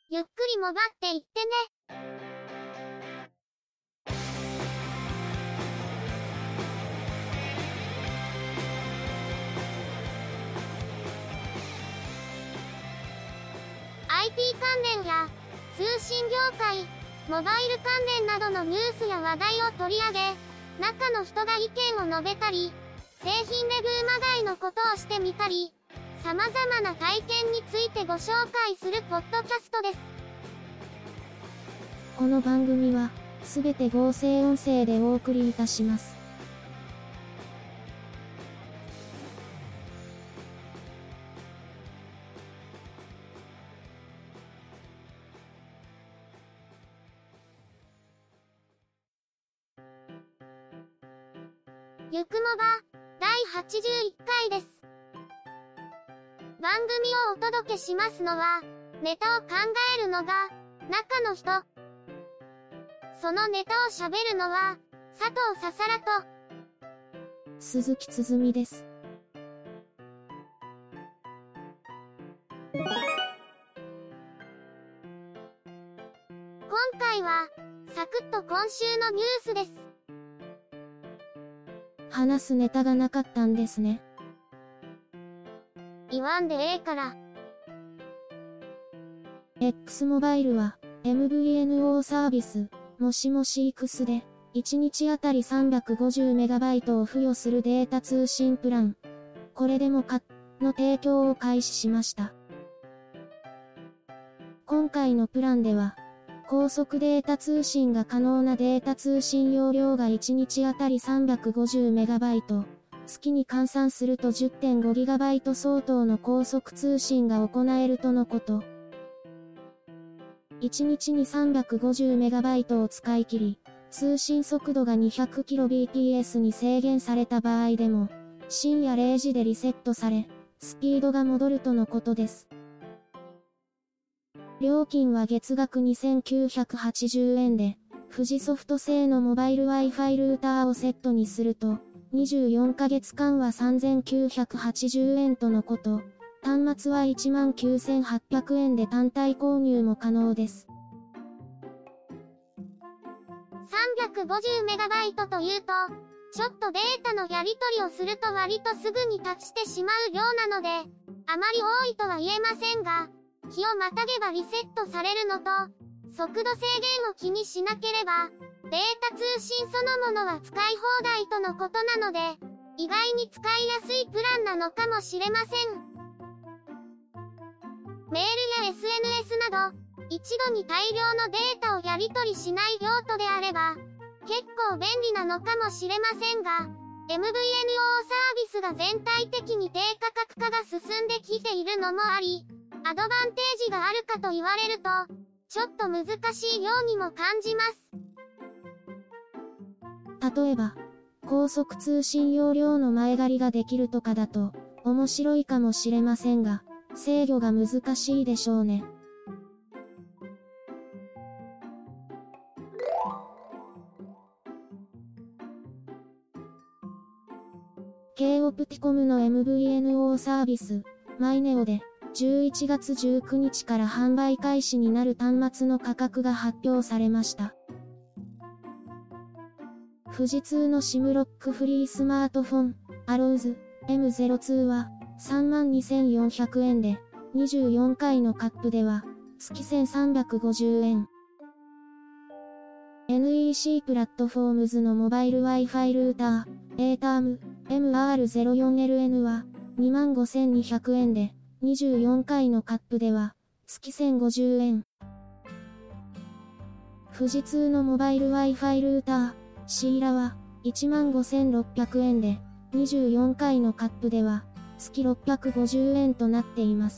ゆっくりもばっていってね。IT 関連や通信業界、モバイル関連などのニュースや話題を取り上げ、中の人が意見を述べたり、製品レビューまがいのことをしてみたり、様々な体験についてご紹介するポッドキャストです。 この番組は、すべて合成音声でお送りいたします。 ゆくもば、第81回です。番組をお届けしますのは、ネタを考えるのが、中の人。そのネタを喋るのは、佐藤ささらと、 鈴木つづみです。 今回は、サクッと今週のニュースです。 話すネタがなかったんですね。 言わんでええから。 X モバイルは、MVNO サービス、もしもし X で、1日あたり 350MB を付与するデータ通信プラン、これでもか、の提供を開始しました。今回のプランでは、高速データ通信が可能なデータ通信容量が1日あたり 350MB、月に換算すると 10.5GB 相当の高速通信が行えるとのこと。1日に 350MB を使い切り、通信速度が 200kbps に制限された場合でも、深夜0時でリセットされ、スピードが戻るとのことです。料金は月額2980円で、富士ソフト製のモバイル Wi-Fi ルーターをセットにすると、24ヶ月間は3980円とのこと。端末は19800円で単体購入も可能です。 350MB というと、ちょっとデータのやり取りをすると割とすぐに達してしまう量なので、あまり多いとは言えませんが、日をまたげばリセットされるのと、速度制限を気にしなければ、データ通信そのものは使い放題とのことなので、意外に使いやすいプランなのかもしれません。メールや SNS など、一度に大量のデータをやり取りしない用途であれば、結構便利なのかもしれませんが、MVNO サービスが全体的に低価格化が進んできているのもあり、アドバンテージがあるかと言われると、ちょっと難しいようにも感じます。 例えば、高速通信容量の前借りができるとかだと、面白いかもしれませんが、制御が難しいでしょうね。K オプティコムの MVNO サービス、マイネオで、11月19日から販売開始になる端末の価格が発表されました。富士通の SIM ロックフリースマートフォン、アローズ M02 は、32,400円で、24回のカップでは、月1,350円。NEC プラットフォームズのモバイル Wi-Fi ルーター、ATERM MR04LN は、25,200円で、24回のカップでは、月1,050円。富士通のモバイル Wi-Fi ルーター、シーラは、15,600円で、24回のカップでは、月650円となっています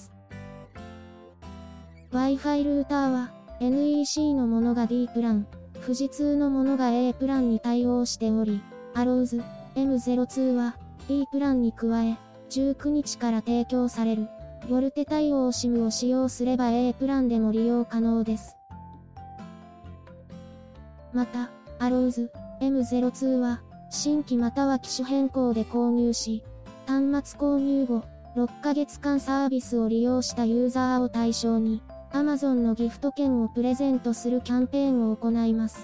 。Wi-Fi ルーターは、NEC のものが D プラン、富士通のものが A プランに対応しており、アローズ M02 は、D プランに加え、19日から提供される、ボルテ対応 SIM を使用すれば A プランでも利用可能です。また、アローズ M02 は、新規または機種変更で購入し、端末購入後、6ヶ月間サービスを利用したユーザーを対象に、 Amazon のギフト券をプレゼントするキャンペーンを行います。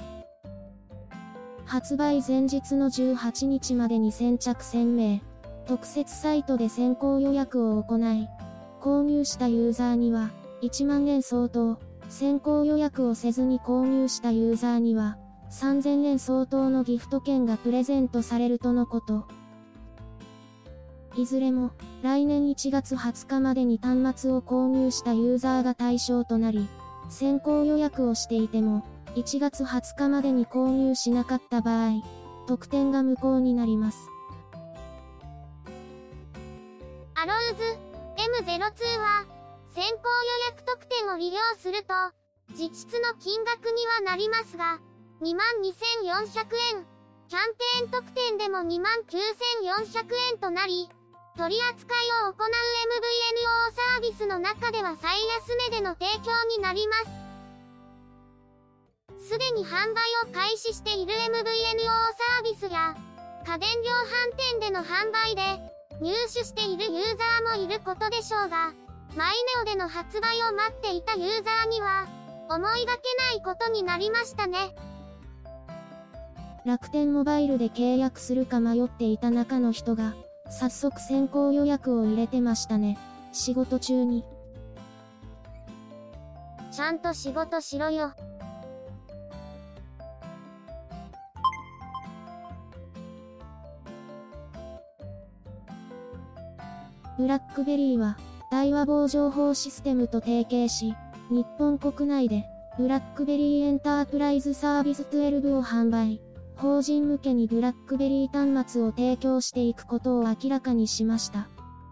発売前日の18日までに先着1000名、特設サイトで先行予約を行い、購入したユーザーには、1万円相当、先行予約をせずに購入したユーザーには、3000円相当のギフト券がプレゼントされるとのこと。いずれも、来年1月20日までに端末を購入したユーザーが対象となり、先行予約をしていても、1月20日までに購入しなかった場合、特典が無効になります。 アローズ M02 は、先行予約特典を利用すると、実質の金額にはなりますが、22,400円、キャンペーン特典でも29,400円となり、取り扱いを行う MVNO サービスの中では最安値での提供になります。すでに販売を開始している MVNO サービスや、家電量販店での販売で、入手しているユーザーもいることでしょうが、マイネオでの発売を待っていたユーザーには、思いがけないことになりましたね。 楽天モバイルで契約するか迷っていた中の人が、早速先行予約を入れてましたね。仕事中に。 ちゃんと仕事しろよ。 ブラックベリーは、大和棒情報システムと提携し、日本国内で、ブラックベリーエンタープライズサービス12を販売。法人向けにブラックベリー端末を提供していくことを明らかにしました。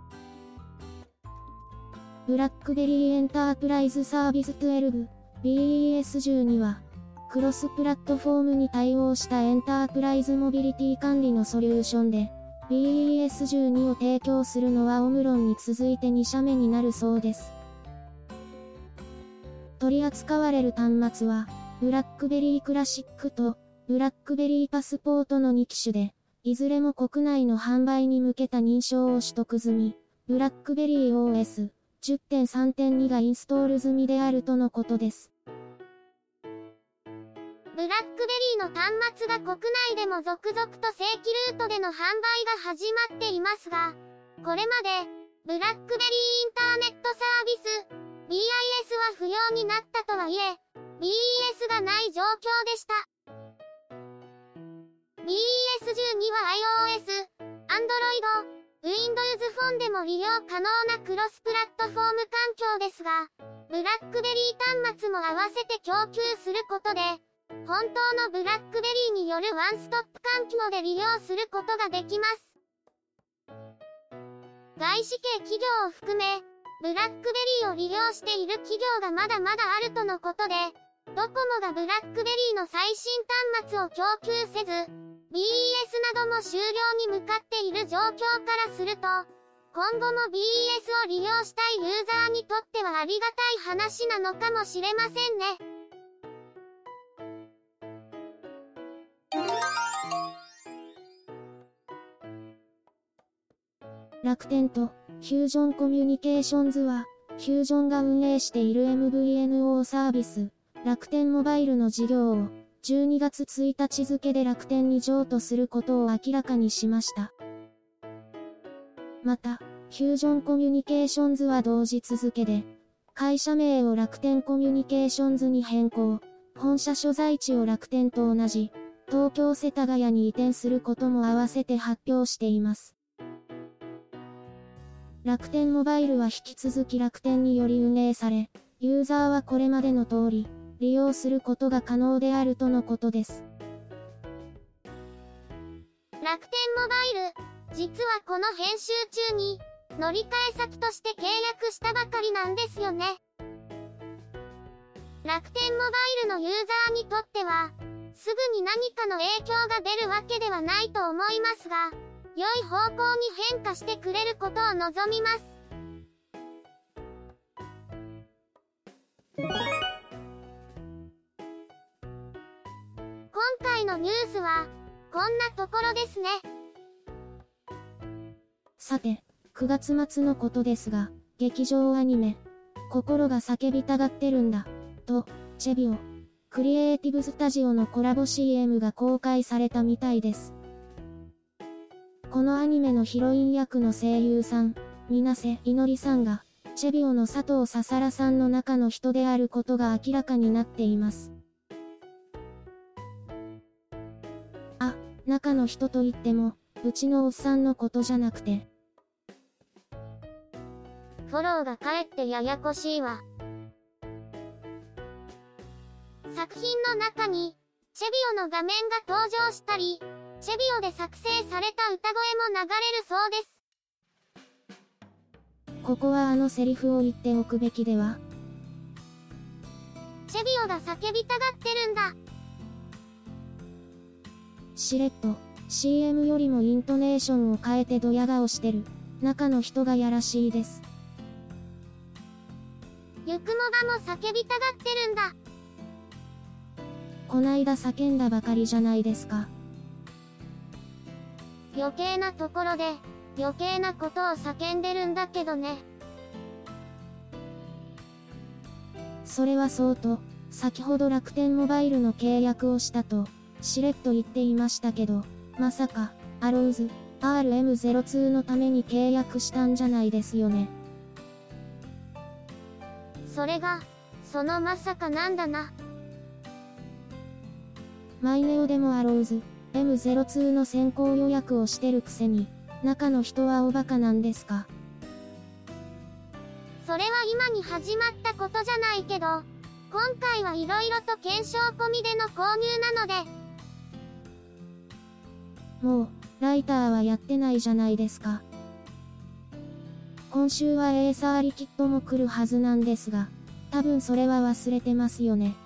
ブラックベリーエンタープライズサービス12、BES12 は、クロスプラットフォームに対応したエンタープライズモビリティ管理のソリューションで、BES12 を提供するのはオムロンに続いて2社目になるそうです。取り扱われる端末は、ブラックベリークラシックと、ブラックベリーパスポートの2機種で、いずれも国内の販売に向けた認証を取得済み、ブラックベリー OS10.3.2 がインストール済みであるとのことです。 ブラックベリーの端末が国内でも続々と正規ルートでの販売が始まっていますが、これまで、ブラックベリーインターネットサービス、BIS は不要になったとはいえ、BES がない状況でした。BES12 は iOS、Android、Windows フォンでも利用可能なクロスプラットフォーム環境ですが、ブラックベリー端末も合わせて供給することで、本当のブラックベリーによるワンストップ環境で利用することができます。外資系企業を含め、ブラックベリーを利用している企業がまだまだあるとのことで、ドコモがブラックベリーの最新端末を供給せず、BES なども終了に向かっている状況からすると、今後も BES を利用したいユーザーにとってはありがたい話なのかもしれませんね。 楽天とフュージョンコミュニケーションズは、フュージョンが運営している MVNO サービス、楽天モバイルの事業を、12月1日付で楽天に譲渡することを明らかにしました。また、フュージョンコミュニケーションズは同日付で、会社名を楽天コミュニケーションズに変更、本社所在地を楽天と同じ、東京世田谷に移転することも合わせて発表しています。楽天モバイルは引き続き楽天により運営され、ユーザーはこれまでの通り、利用することが可能であるとのことです。 楽天モバイル、実はこの編集中に、乗り換え先として契約したばかりなんですよね。楽天モバイルのユーザーにとっては、すぐに何かの影響が出るわけではないと思いますが、良い方向に変化してくれることを望みます。今回のニュースは、こんなところですね。 さて、9月末のことですが、劇場アニメ、 心が叫びたがってるんだ。と、チェビオ。クリエイティブスタジオのコラボ CM が公開されたみたいです。このアニメのヒロイン役の声優さん、水瀬いのりさんが、チェビオの佐藤ささらさんの中の人であることが明らかになっています。あ、中の人と言っても、うちのおっさんのことじゃなくて。 フォローがかえってややこしいわ。作品の中に、チェビオの画面が登場したり、チェビオで作成された歌声も流れるそうです。 ここはあのセリフを言っておくべきでは。 チェビオが叫びたがってるんだ。 しれっと、CM よりもイントネーションを変えてドヤ顔してる、中の人がやらしいです。 ゆくもばも叫びたがってるんだ。 こないだ叫んだばかりじゃないですか。 余計なところで、余計なことを叫んでるんだけどね。 それはそうと、先ほど楽天モバイルの契約をしたと、しれっと言っていましたけど、まさか、アローズ、RM02 のために契約したんじゃないですよね。 それが、そのまさかなんだな。 マイネオでもアローズ、M02 の先行予約をしてるくせに、中の人はおバカなんですか。 それは今に始まったことじゃないけど、今回はいろいろと検証込みでの購入なので。 もう、ライターはやってないじゃないですか。今週はエーサーリキッドも来るはずなんですが、多分それは忘れてますよね。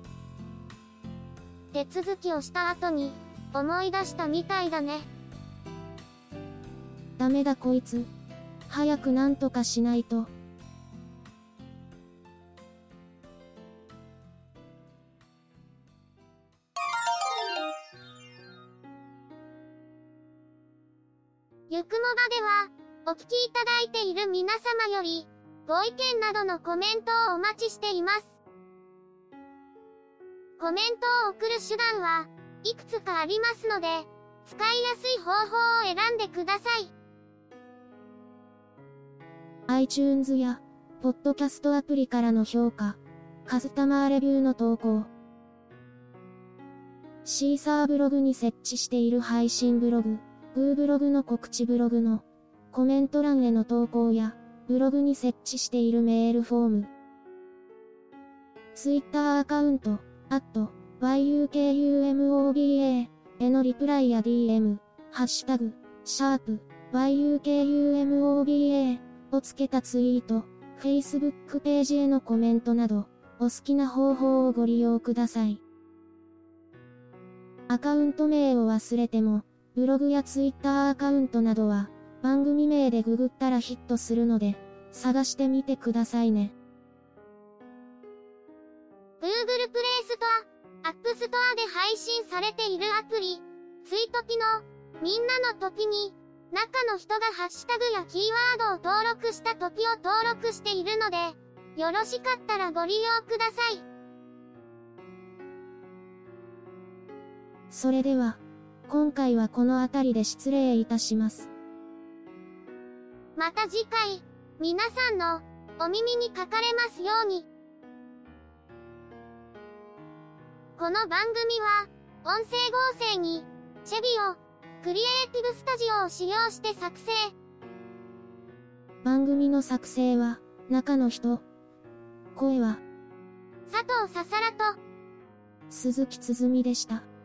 手続きをした後に、思い出したみたいだね。 ダメだこいつ。早くなんとかしないと。 ゆくもばでは、お聞きいただいている皆様より、ご意見などのコメントをお待ちしています。コメントを送る手段はいくつかありますので、使いやすい方法を選んでください。 iTunes や、ポッドキャストアプリからの評価、カスタマーレビューの投稿、シーサーブログに設置している配信ブログ、グーブログの告知ブログのコメント欄への投稿や、ブログに設置しているメールフォーム、Twitter アカウント、@yukumoba へのリプライや DM、ハッシュタグ、#yukumoba をつけたツイート、Facebook ページへのコメントなど、お好きな方法をご利用ください。アカウント名を忘れても、ブログや Twitter アカウントなどは、番組名でググったらヒットするので、探してみてくださいね。 Google プレイストア、App Store で配信されているアプリ、ツイトピの、みんなのトピに、中の人がハッシュタグやキーワードを登録したトピを登録しているので、よろしかったらご利用ください。 それでは、今回はこの辺りで失礼いたします。 また次回、皆さんのお耳にかかれますように。この番組は、音声合成に、チェビオ、クリエイティブスタジオを使用して作成。 番組の作成は、中の人。声は、 佐藤ささらと、 鈴木つづみでした。